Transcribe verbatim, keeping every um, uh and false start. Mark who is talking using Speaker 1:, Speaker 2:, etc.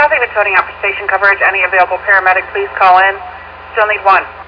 Speaker 1: Traffic that's holding out for station coverage. Any available paramedic, please call in. Still need one.